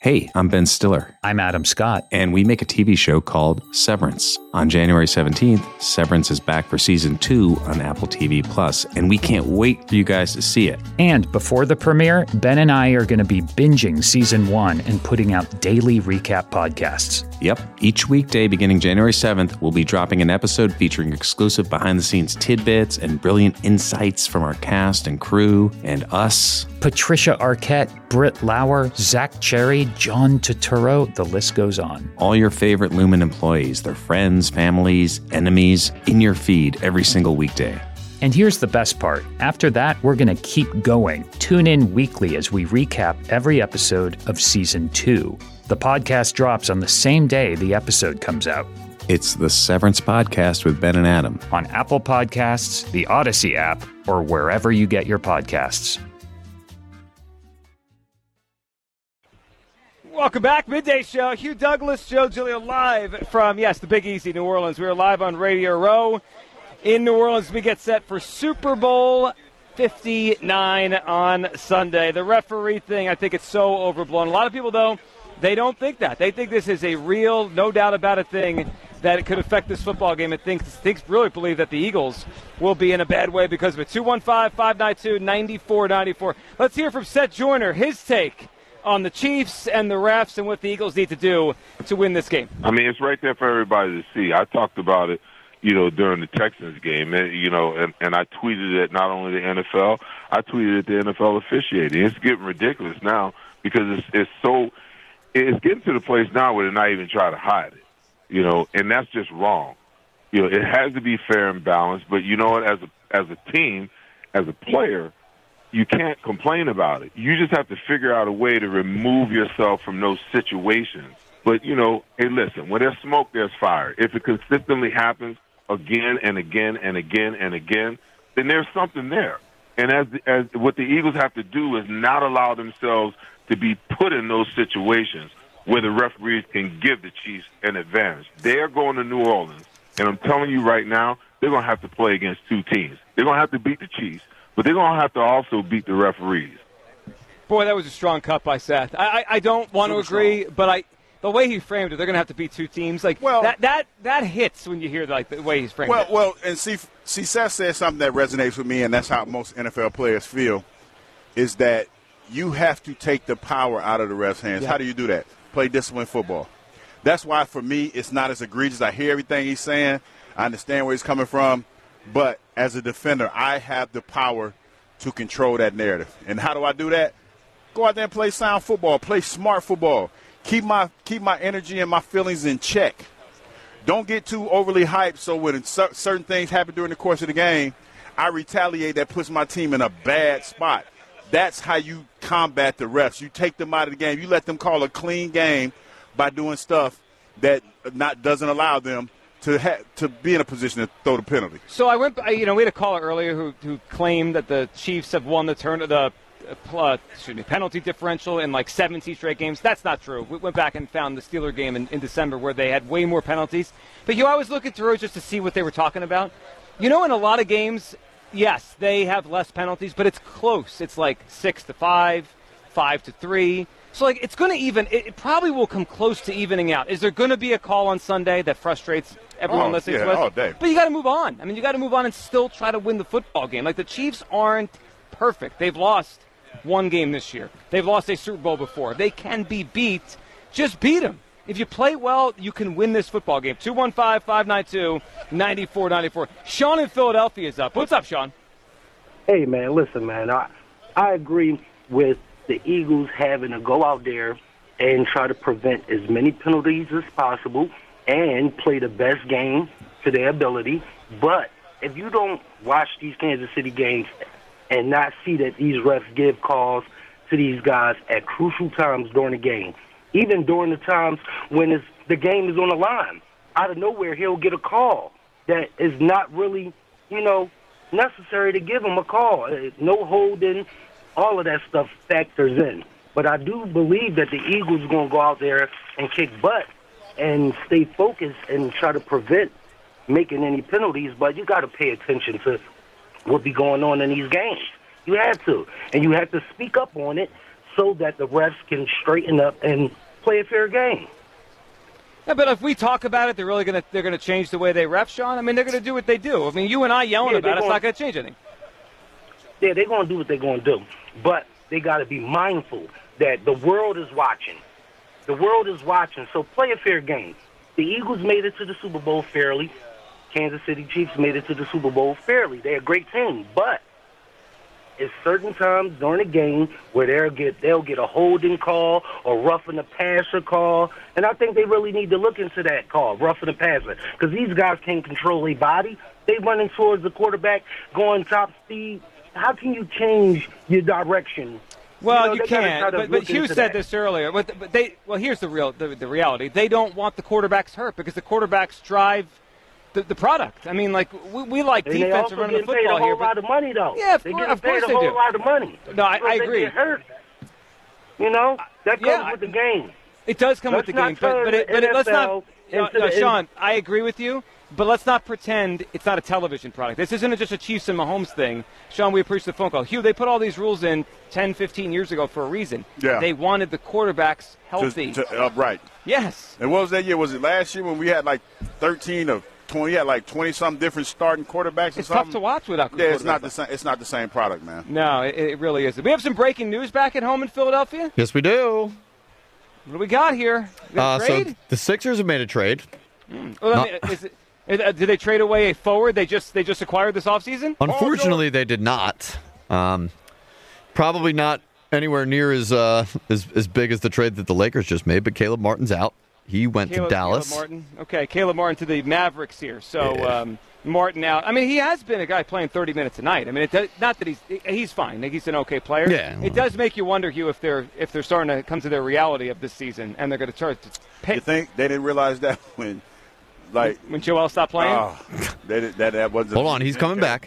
Hey, I'm Ben Stiller. I'm Adam Scott. And we make a TV show called Severance. On January 17th, Severance is back for Season 2 on Apple TV+, and we can't wait for you guys to see it. And before the premiere, Ben and I are going to be binging Season 1 and putting out daily recap podcasts. Yep. Each weekday beginning January 7th, we'll be dropping an episode featuring exclusive behind-the-scenes tidbits and brilliant insights from our cast and crew and us. Patricia Arquette, Britt Lauer, Zach Cherry, John Turturro, the list goes on. All your favorite Lumen employees, their friends, families, enemies, in your feed every single weekday. And here's the best part. After that, we're going to keep going. Tune in weekly as we recap every episode of Season 2. The podcast drops on the same day the episode comes out. It's the Severance Podcast with Ben and Adam. On Apple Podcasts, the Odyssey app, or wherever you get your podcasts. Welcome back. Midday Show. Hugh Douglas, Joe Giglio live from, the Big Easy, New Orleans. We are live on Radio Row in New Orleans. We get set for Super Bowl 59 on Sunday. The referee thing, I think it's so overblown. A lot of people, though, they don't think that. They think this is a real, no doubt about it thing that it could affect this football game. And really believe that the Eagles will be in a bad way because of it. 215-592-9494. Let's hear from Seth Joyner, his take on the Chiefs and the refs and what the Eagles need to do to win this game. I mean, it's right there for everybody to see. I talked about it, during the Texans game, and I tweeted at not only the NFL, I tweeted at the NFL officiating. It's getting ridiculous now because it's getting to the place now where they're not even trying to hide it, and that's just wrong. It has to be fair and balanced, but you know what, as a team, as a player, you can't complain about it. You just have to figure out a way to remove yourself from those situations. But, hey, listen, when there's smoke, there's fire. If it consistently happens again and again and again and again, then there's something there. And as what the Eagles have to do is not allow themselves to be put in those situations where the referees can give the Chiefs an advantage. They're going to New Orleans, and I'm telling you right now, they're going to have to play against two teams. They're going to have to beat the Chiefs, but they're going to have to also beat the referees. Boy, that was a strong cut by Seth. I don't want to agree, but the way he framed it, they're going to have to beat two teams. That hits when you hear the way he's framed it. Well, and see, Seth said something that resonates with me, and that's how most NFL players feel, is that you have to take the power out of the refs' hands. Yeah. How do you do that? Play disciplined football. That's why, for me, it's not as egregious. I hear everything he's saying. I understand where he's coming from. But as a defender, I have the power to control that narrative. And how do I do that? Go out there and play sound football. Play smart football. Keep my energy and my feelings in check. Don't get too overly hyped so when certain things happen during the course of the game, I retaliate. That puts my team in a bad spot. That's how you combat the refs. You take them out of the game. You let them call a clean game by doing stuff that doesn't allow them to be in a position to throw the penalty. So we had a caller earlier who claimed that the Chiefs have won the penalty differential in 17 straight games. That's not true. We went back and found the Steeler game in December where they had way more penalties. But I was looking through it just to see what they were talking about. In a lot of games, yes, they have less penalties, but it's close. It's 6-5, 5-3. So, it's going to even – it probably will come close to evening out. Is there going to be a call on Sunday that frustrates everyone listening to us? All day. But you got to move on. I mean, you got to move on and still try to win the football game. The Chiefs aren't perfect. They've lost one game this year. They've lost a Super Bowl before. They can be beat. Just beat them. If you play well, you can win this football game. 215-592-9494. Sean in Philadelphia is up. What's up, Sean? Hey, man, listen, man. I agree with the Eagles having to go out there and try to prevent as many penalties as possible and play the best game to their ability. But if you don't watch these Kansas City games and not see that these refs give calls to these guys at crucial times during the game, even during the times when the game is on the line, out of nowhere he'll get a call that is not really, necessary to give him a call. No holding. All of that stuff factors in. But I do believe that the Eagles are going to go out there and kick butt and stay focused and try to prevent making any penalties. But you got to pay attention to what be going on in these games. You have to. And you have to speak up on it so that the refs can straighten up and play a fair game. Yeah, but if we talk about it, they're gonna change the way they ref, Sean. I mean, they're gonna do what they do. I mean, you and I yelling about it's not gonna change anything. Yeah, they're gonna do what they're gonna do, but they got to be mindful that the world is watching. The world is watching, so play a fair game. The Eagles made it to the Super Bowl fairly. Kansas City Chiefs made it to the Super Bowl fairly. They're a great team, but it's certain times during the game where they'll get a holding call or roughing the passer call, and I think they really need to look into that call, roughing the passer, because these guys can't control their body. They running towards the quarterback, going top speed. How can you change your direction? Well, you can't. But Hugh said this earlier. Here's the reality. They don't want the quarterbacks hurt because the quarterbacks drive the product. I mean, like we like and defense and running the football here. They also get paid a whole lot of money, though. Yeah, of course they do. A whole lot of money. No, I agree. They get hurt. You know, that comes with the game. It does come with the game, but let's not. Sean, I agree with you. But let's not pretend it's not a television product. This isn't just a Chiefs and Mahomes thing. Sean, we appreciate the phone call. Hugh, they put all these rules in 10, 15 years ago for a reason. Yeah. They wanted the quarterbacks healthy. Right. Yes. And what was that year? Was it last year when we had like 13 or 20? We had like 20-something different starting quarterbacks or it's something? Tough to watch without quarterbacks. Yeah, it's not the same. It's not the same product, man. No, it really isn't. We have some breaking news back at home in Philadelphia. Yes, we do. What do we got here? So the Sixers have made a trade. Did they trade away a forward they just acquired this offseason? Unfortunately, they did not. Probably not anywhere near as big as the trade that the Lakers just made, but Caleb Martin's out. He went to Dallas. Caleb Martin. Okay, Caleb Martin to the Mavericks here. So Martin out. I mean, he has been a guy playing 30 minutes a night. I mean, not that he's fine. He's an okay player. Yeah. It does make you wonder, Hugh, if they're starting to come to their reality of this season and they're going to start to pay. You think they didn't realize that when Joel stopped playing? That wasn't. Hold on, he's coming back.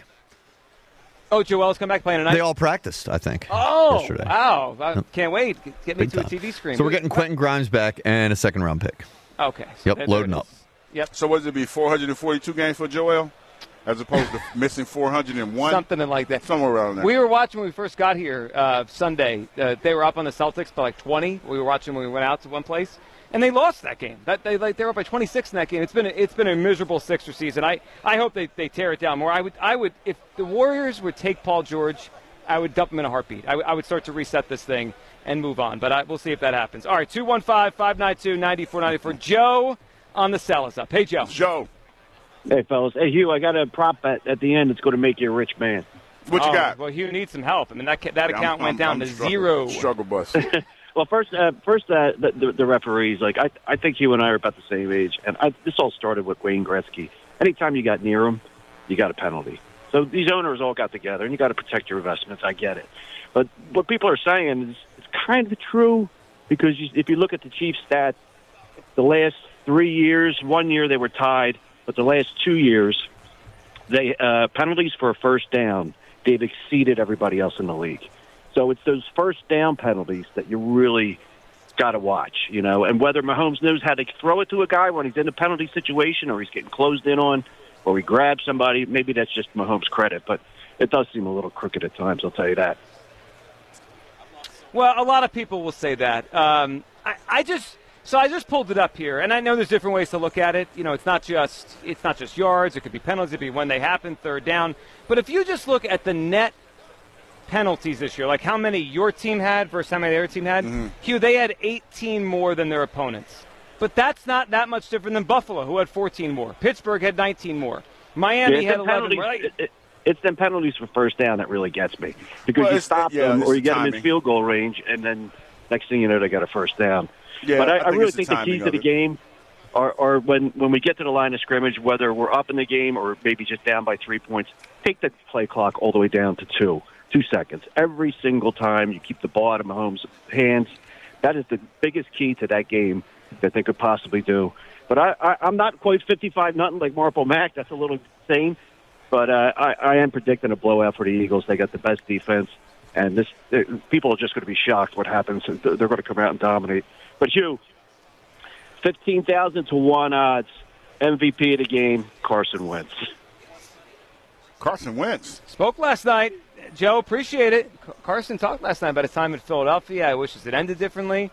Oh, Joel's come back playing tonight? They all practiced, I think. Yesterday. Wow. I can't wait. Get me to a TV screen. So we're getting Quentin Grimes back and a second-round pick. Okay. So loading up. Yep. So what does it be, 442 games for Joel as opposed to missing 401? Something like that. Somewhere around there. We were watching when we first got here Sunday. They were up on the Celtics by like 20. We were watching when we went out to one place. And they lost that game. They were up by 26 in that game. It's been a miserable Sixer season. I hope they tear it down more. I would if the Warriors would take Paul George, I would dump him in a heartbeat. I would start to reset this thing and move on. But we'll see if that happens. All right, 215-592-9494. Joe on the cell is up. Hey, Joe. Joe. Hey, fellas. Hey, Hugh, I got a prop bet at the end. It's going to make you a rich man. What you got? Well, Hugh needs some help. I mean, that account went down to zero. Struggle bus. Well, first, the referees. Like, I think you and I are about the same age, and this all started with Wayne Gretzky. Anytime you got near him, you got a penalty. So these owners all got together, and you got to protect your investments. I get it, but what people are saying is it's kind of true because if you look at the Chiefs stats, the last 3 years, 1 year they were tied, but the last 2 years, they penalties for a first down, they've exceeded everybody else in the league. So it's those first down penalties that you really got to watch, you know, and whether Mahomes knows how to throw it to a guy when he's in a penalty situation or he's getting closed in on or he grabs somebody, maybe that's just Mahomes' credit, but it does seem a little crooked at times, I'll tell you that. Well, a lot of people will say that. I just pulled it up here, and I know there's different ways to look at it. You know, it's not just yards. It could be penalties. It could be when they happen, third down. But if you just look at the net penalties this year, like how many your team had versus how many their team had, Hugh, they had 18 more than their opponents. But that's not that much different than Buffalo, who had 14 more. Pittsburgh had 19 more. Miami had 11 more. It's them penalties for first down that really gets me. Because you stop them or you get them in field goal range, and then next thing you know, they got a first down. Yeah, but I really think the keys to the game are when we get to the line of scrimmage, whether we're up in the game or maybe just down by 3 points, take the play clock all the way down to 2 seconds. Every single time you keep the ball out of Mahomes' hands, that is the biggest key to that game that they could possibly do. But I'm not quite 55-0 like Marple Mack. That's a little insane. But I am predicting a blowout for the Eagles. They got the best defense, and people are just going to be shocked what happens. They're going to come out and dominate. But Hugh, 15,000 to 1 odds, MVP of the game, Carson Wentz. Carson Wentz spoke last night. Joe, appreciate it. Carson talked last night about his time in Philadelphia. I wish it ended differently.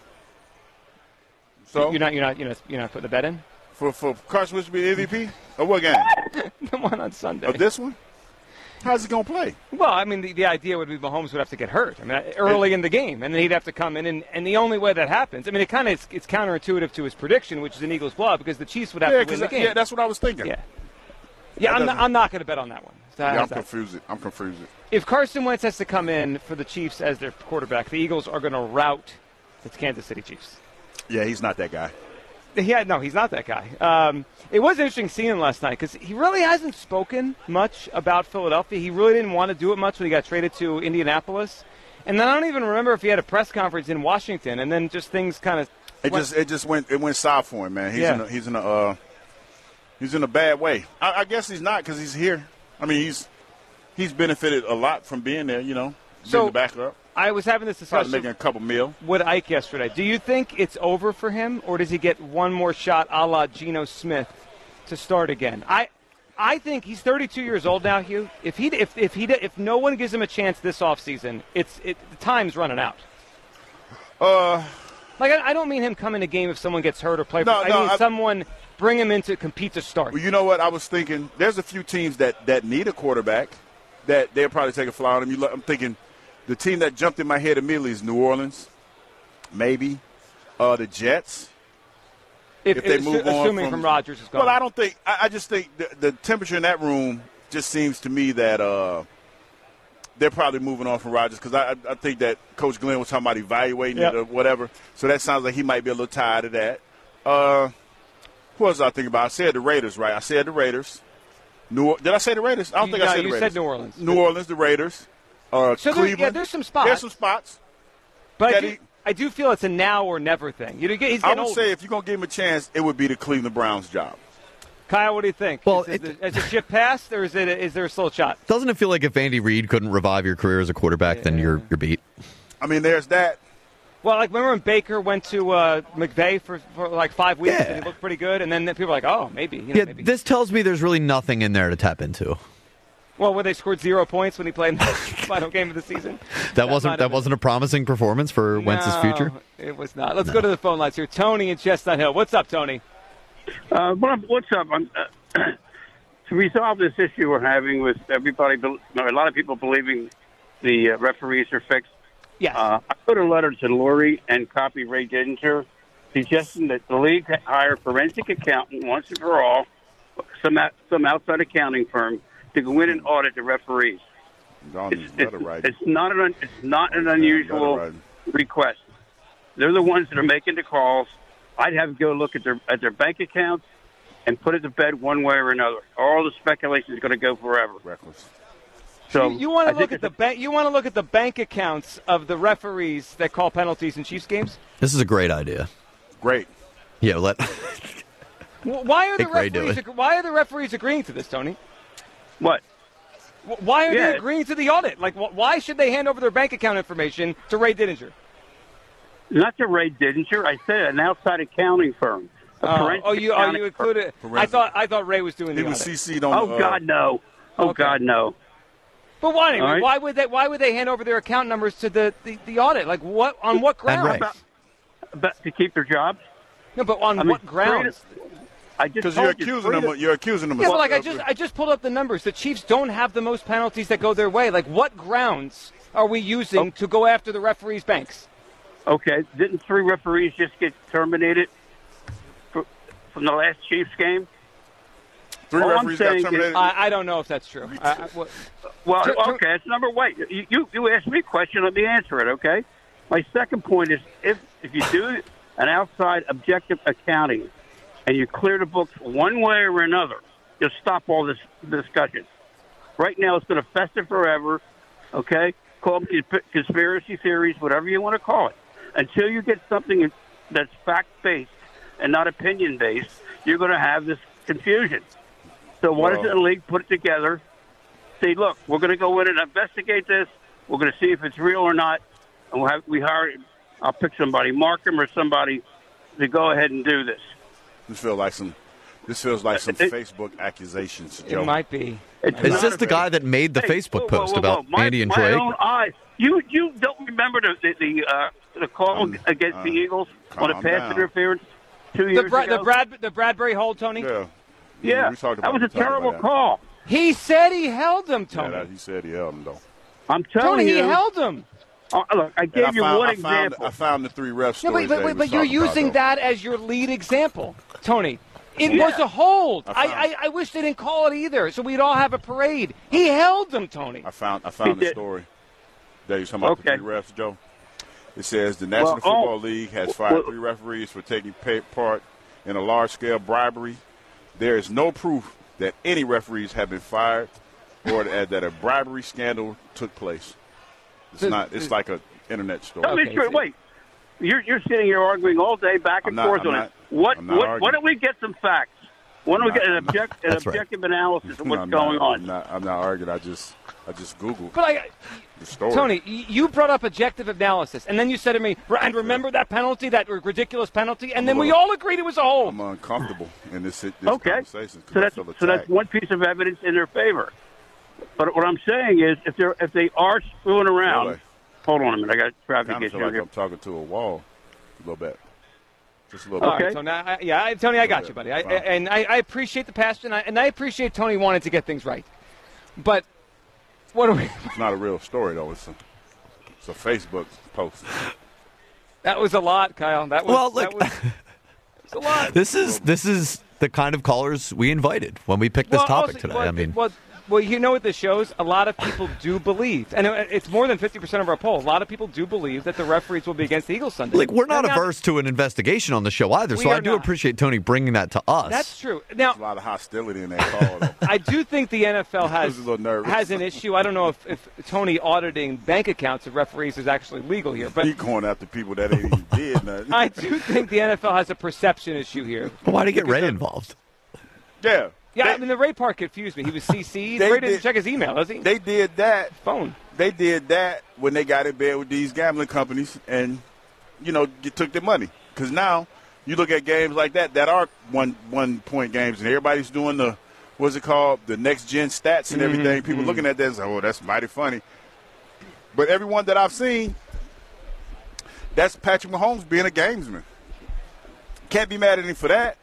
So you're not putting the bet in for Carson Wentz to be the MVP of what game? The one on Sunday. Of this one? How's he going to play? Well, I mean, the idea would be Mahomes would have to get hurt. I mean, early in the game, and then he'd have to come in, and the only way that happens, I mean, it's counterintuitive to his prediction, which is an Eagles blowout, because the Chiefs would have to win the game. Yeah, that's what I was thinking. Yeah, I'm not going to bet on that one. I'm confused. If Carson Wentz has to come in for the Chiefs as their quarterback, the Eagles are going to rout the Kansas City Chiefs. Yeah, he's not that guy. Yeah, no, he's not that guy. It was interesting seeing him last night because he really hasn't spoken much about Philadelphia. He really didn't want to do it much when he got traded to Indianapolis. And then I don't even remember if he had a press conference in Washington, and then just things kind of it went south for him, man. He's in a bad way. I guess he's not because he's here. I mean, he's benefited a lot from being there, being the backup. I was having this discussion making a couple mil with Ike yesterday. Do you think it's over for him, or does he get one more shot a la Geno Smith to start again? I think he's 32 years old now, Hugh. If no one gives him a chance this offseason, the time's running out. I don't mean him come in a game if someone gets hurt or play. Someone bring him in to compete to start. Well, you know what? I was thinking there's a few teams that need a quarterback that they'll probably take a fly on him. I'm thinking the team that jumped in my head immediately is New Orleans, maybe the Jets. If they move on assuming from Rodgers is gone. Well, I don't think. I just think the temperature in that room just seems to me that they're probably moving on from Rodgers because I think that Coach Glenn was talking about evaluating it or whatever. So that sounds like he might be a little tired of that. Who else was I thinking about? I said the Raiders, right? I said the Raiders. Did I say the Raiders? I don't think I said the Raiders. You said New Orleans. New Orleans, the Raiders. Cleveland. There's some spots. There's some spots. But I do feel it's a now or never thing. I would say if you're going to give him a chance, it would be the Cleveland Browns' job. Kyle, what do you think? Well, has the ship passed, or is there still a shot? Doesn't it feel like if Andy Reid couldn't revive your career as a quarterback, then you're beat? I mean, there's that. Well, remember when Baker went to McVay for like 5 weeks and he looked pretty good, and then people were like, oh, maybe. Maybe. This tells me there's really nothing in there to tap into. Well, when they scored 0 points when he played in the final game of the season. That wasn't a promising performance for Wentz's future? It was not. Let's go to the phone lines here. Tony in Chestnut Hill. What's up, Tony? What's up? To resolve this issue we're having with everybody, a lot of people believing the referees are fixed. Yes. I put a letter to Lurie and copy Ray Didinger suggesting that the league hire a forensic accountant once and for all, some outside accounting firm, to go in and audit the referees. It's not an unusual request. They're the ones that are making the calls. I'd have to go look at their bank accounts and put it to bed one way or another. All the speculation is going to go forever. Reckless. So you want to look at the bank? You want to look at the bank accounts of the referees that call penalties in Chiefs games? This is a great idea. Great. Yeah, Why are the referees agreeing to this, Tony? What? Why are they agreeing to the audit? Why should they hand over their bank account information to Ray Didinger? Not to Ray Didinger. I said an outside accounting firm. You included? I thought Ray was doing the audit. He was CC'd on. God, no. God, no. But why? Anyway, right. Why would they hand over their account numbers to the audit? On what grounds? About to keep their jobs. No, but on what grounds? Because you're accusing them. Yeah, but I just pulled up the numbers. The Chiefs don't have the most penalties that go their way. What grounds are we using to go after the referees' banks? Okay, didn't 3 referees just get terminated from the last Chiefs game? 3 referees got terminated? I don't know if that's true. Okay, that's number one. You asked me a question, let me answer it, okay? My second point is if you do an outside objective accounting and you clear the books one way or another, you'll stop all this discussion. Right now, it's going to fester forever, okay? Call them conspiracy theories, whatever you want to call it. Until you get something that's fact-based and not opinion-based, you're going to have this confusion. So why doesn't the league put it together, say, look, we're going to go in and investigate this, we're going to see if it's real or not, and I'll pick somebody, Markham or somebody, to go ahead and do this. Just feel like some This feels like some Facebook accusations, Joe. It might be. Is this the guy that made the Facebook post about Andy and Drake? My own eyes. You don't remember the call against the Eagles on a pass interference 2 years ago? The Bradbury hold, Tony? Yeah. That was a terrible call. He said he held him, Tony. Yeah, he said he held him, though. I'm telling you. Tony, he held him. Look, I gave you one example. I found the 3 ref stories. But you're using that as your lead example, Tony. It was a hold. I wish they didn't call it either, so we'd all have a parade. He held them, Tony. I found the story. There you're talking about the 3 refs, Joe. It says the National Football League has fired 3 referees for taking part in a large-scale bribery. There is no proof that any referees have been fired or that a bribery scandal took place. It's like an internet story. Wait. You're sitting here arguing all day back and forth on it. Why don't we get some facts? Why don't we get an objective analysis of what's going on? I'm not arguing. I just Googled the story. Tony, you brought up objective analysis, and then you said to me, and remember that penalty, that ridiculous penalty, and then we all agreed it was a hold. I'm uncomfortable in this conversation. So that's one piece of evidence in their favor. But what I'm saying is, if they are screwing around, really? Hold on a minute, I got traffic issues like here. I'm talking to a wall, a little bit. Just a little bit. Okay. Tony, I got you, buddy. I appreciate the passion, and I appreciate Tony wanting to get things right. But what are we? It's not a real story, though. It's a Facebook post. That was a lot, Kyle. That was a lot. This is the kind of callers we invited when we picked this topic today. Well, you know what this shows? A lot of people do believe, and it's more than 50% of our poll. A lot of people do believe that the referees will be against the Eagles Sunday. We're not averse to an investigation on the show either, so I do appreciate Tony bringing that to us. That's true. Now, there's a lot of hostility in that call, though. I do think the NFL has an issue. I don't know if Tony auditing bank accounts of referees is actually legal here, but he's going after people that ain't even did nothing. I do think the NFL has a perception issue here. Why did he get Ray involved? Yeah. Yeah, the Ray part confused me. He was CC'd. Ray didn't check his email, does he? They did that. Phone. They did that when they got in bed with these gambling companies and, you took their money. Because now you look at games like that are one-point games, and everybody's doing the next-gen stats and everything. People looking at that and say, that's mighty funny. But everyone that I've seen, that's Patrick Mahomes being a gamesman. Can't be mad at him for that.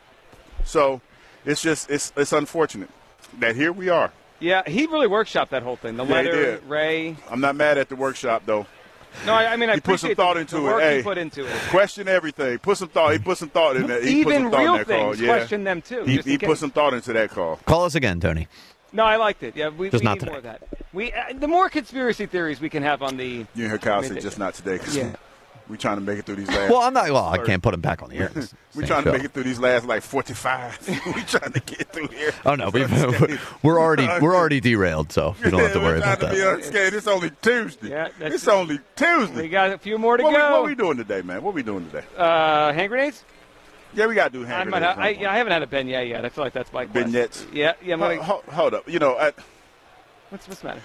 So it's unfortunate that here we are. Yeah, he really workshopped that whole thing. The letter, Ray. I'm not mad at the workshop, though. No, I mean, I put some thought into the work it. he put into it. Question everything. Put some thought. He put some thought in that. Even real things, question them too. He put some thought into that call. Call us again, Tony. No, I liked it. Yeah, we need not more of that. The more conspiracy theories we can have on the. You hear Kyle say just not today. Yeah. We're trying to make it through these last. Well, I'm not. Well, I can't put him back on the air. We're trying to make it through these last 45. We're trying to get through here. Oh no, we're already derailed, so you don't have to worry about that. It's only Tuesday. Yeah, it's only Tuesday. We got a few more to go. What are we doing today, man? What are we doing today? Hand grenades. Yeah, we got to do hand grenades. I haven't had a beignet yet. I feel like that's my question. Beignets. Yeah. Hold up. What's the matter?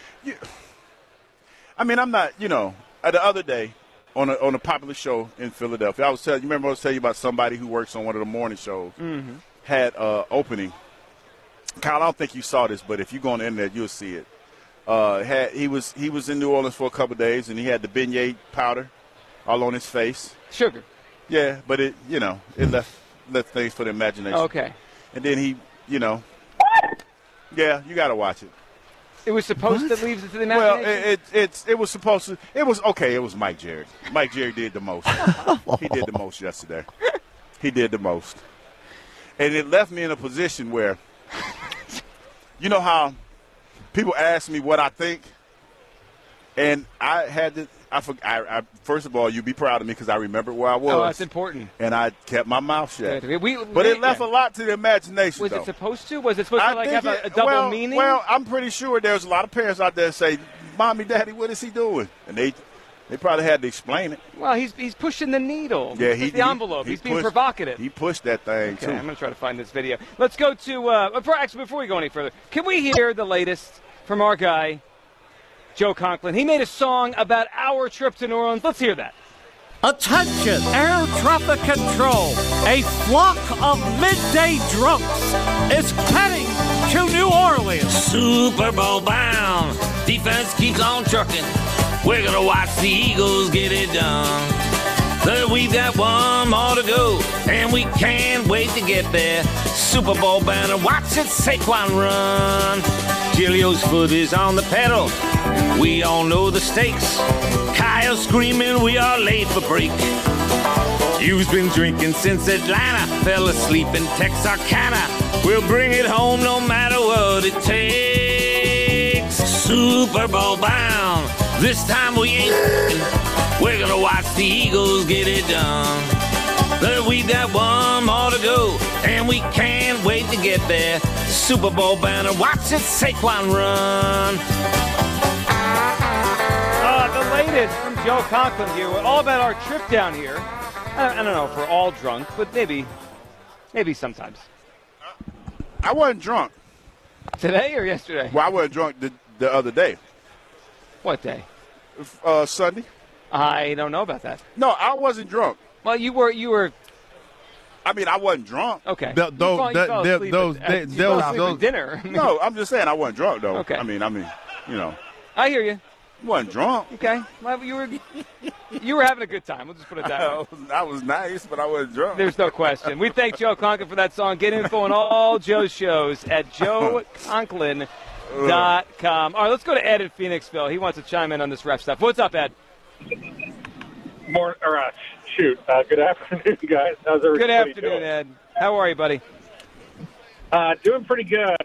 I mean, I'm not. The other day. On a popular show in Philadelphia. I was telling you about somebody who works on one of the morning shows had opening. Kyle, I don't think you saw this, but if you go on the internet, you'll see it. He was in New Orleans for a couple of days, and he had the beignet powder all on his face. Sugar. Yeah, but it left things for the imagination. Okay. And then he, yeah, you got to watch it. It was supposed to leave it to the imagination? Well, it was supposed to. It was okay. It was Mike Jerry. Mike Jerry did the most. He did the most yesterday. He did the most. And it left me in a position where, you know how people ask me what I think? And I had to. I first of all, you be proud of me because I remembered where I was. Oh, that's important. And I kept my mouth shut. But it left a lot to the imagination. Was it supposed to? Was it supposed to have a double meaning? Well, I'm pretty sure there's a lot of parents out there that say, "Mommy, Daddy, what is he doing?" And they probably had to explain it. Well, he's pushing the needle. Yeah, the envelope. He's being provocative. He pushed that thing too. I'm going to try to find this video. Let's go to. Before we go any further, can we hear the latest from our guy? Joe Conklin. He made a song about our trip to New Orleans. Let's hear that. Attention, air traffic control. A flock of midday drunks is heading to New Orleans. Super Bowl bound. Defense keeps on trucking. We're going to watch the Eagles get it done. But we've got one more to go, and we can't wait to get there. Super Bowl bound and watch it Saquon run. Julio's foot is on the pedal. We all know the stakes. Kyle screaming, we are late for break. You've been drinking since Atlanta, fell asleep in Texarkana. We'll bring it home no matter what it takes. Super Bowl bound, this time we ain't f***ing. We're gonna watch the Eagles get it done. But we've got one more to go, and we can't wait to get there. Super Bowl bound and watch it Saquon run. The latest from Joe Conklin here, all about our trip down here. I don't know if we're all drunk, but maybe sometimes. I wasn't drunk. Today or yesterday? Well, I wasn't drunk the other day. What day? Sunday. I don't know about that. No, I wasn't drunk. Well, you were. I mean, I wasn't drunk. Okay. Those dinner. No, I'm just saying I wasn't drunk though. Okay. I mean, you know. I hear you. Wasn't drunk. Okay. Well, you were having a good time. We'll just put it that way. I was nice, but I wasn't drunk. There's no question. We thank Joe Conklin for that song. Get info on all Joe's shows at joeconklin.com. All right, let's go to Ed in Phoenixville. He wants to chime in on this ref stuff. What's up, Ed? Good afternoon, guys. How's everybody Good afternoon, doing? Ed. How are you, buddy? Doing pretty good.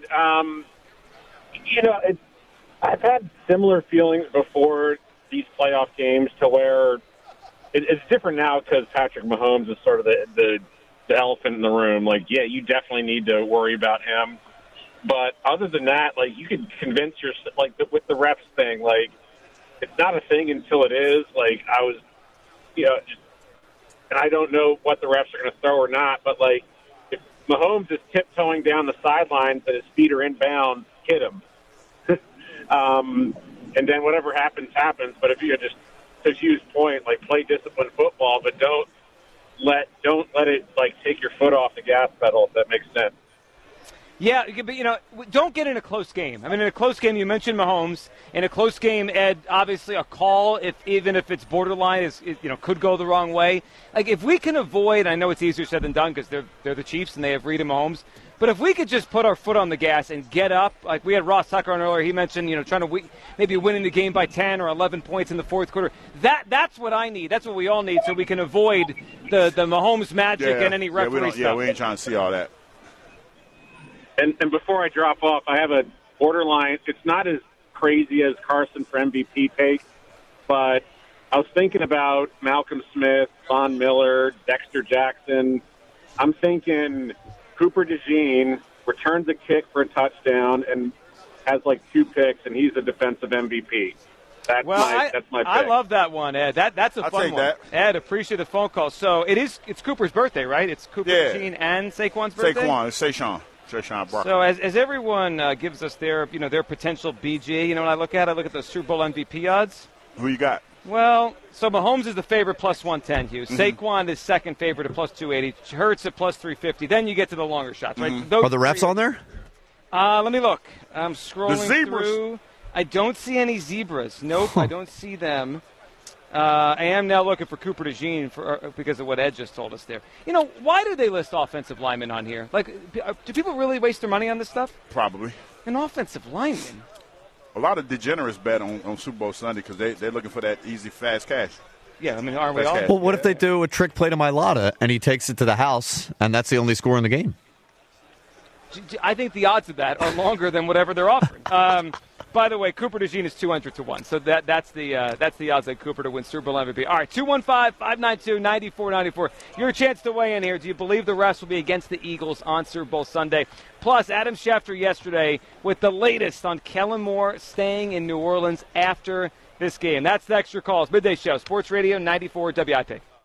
I've had similar feelings before these playoff games to where it's different now because Patrick Mahomes is sort of the elephant in the room. Like, yeah, you definitely need to worry about him. But other than that, like, you could convince yourself, like, with the refs thing, like, it's not a thing until it is. Like, I was, and I don't know what the refs are going to throw or not, but, like, if Mahomes is tiptoeing down the sidelines and his feet are inbounds, hit him. And then whatever happens, happens. But if you just, to Hugh's point, like, play disciplined football, but don't let it, like, take your foot off the gas pedal, if that makes sense. Yeah, but, don't get in a close game. I mean, in a close game, you mentioned Mahomes. In a close game, Ed, obviously a call, even if it's borderline, could go the wrong way. Like, if we can avoid, I know it's easier said than done because they're the Chiefs and they have Reed and Mahomes, but if we could just put our foot on the gas and get up, like we had Ross Tucker on earlier, he mentioned, trying to maybe winning the game by 10 or 11 points in the fourth quarter. That's what I need. That's what we all need so we can avoid the Mahomes magic and any referee stuff. Yeah, we ain't trying to see all that. And before I drop off, I have a borderline. It's not as crazy as Carson for MVP take, but I was thinking about Malcolm Smith, Von Miller, Dexter Jackson. I'm thinking Cooper DeJean returns a kick for a touchdown and has like 2 picks, and he's a defensive MVP. That's my pick. I love that one, Ed. That's a fun one. That. Ed, appreciate the phone call. So it's Cooper's birthday, right? It's Cooper DeJean and Saquon's birthday? Saquon, it's Saquon Barkley. So as everyone gives us their potential BG, when I look at the Super Bowl MVP odds. Who you got? Well, so Mahomes is the favorite plus 110, Hughes. Saquon is second favorite at plus 280. Hurts at plus 350. Then you get to the longer shots, right? Are the refs on there? Let me look. I'm scrolling The zebras. through. I don't see any zebras. Nope, I don't see them. I am now looking for Cooper DeJean because of what Ed just told us there. Why do they list offensive linemen on here? Like, do people really waste their money on this stuff? Probably. An offensive lineman. A lot of degenerates bet on Super Bowl Sunday because they're looking for that easy, fast cash. Yeah, I mean, aren't we all? Well, what if they do a trick play to Mailata and he takes it to the house and that's the only score in the game? I think the odds of that are longer than whatever they're offering. By the way, Cooper DeJean is 200 to 1, so that's the odds on Cooper to win Super Bowl MVP. All right, 215-592-9494. Your chance to weigh in here. Do you believe the refs will be against the Eagles on Super Bowl Sunday? Plus, Adam Schefter yesterday with the latest on Kellen Moore staying in New Orleans after this game. That's the extra calls. Midday Show, Sports Radio 94 WIP.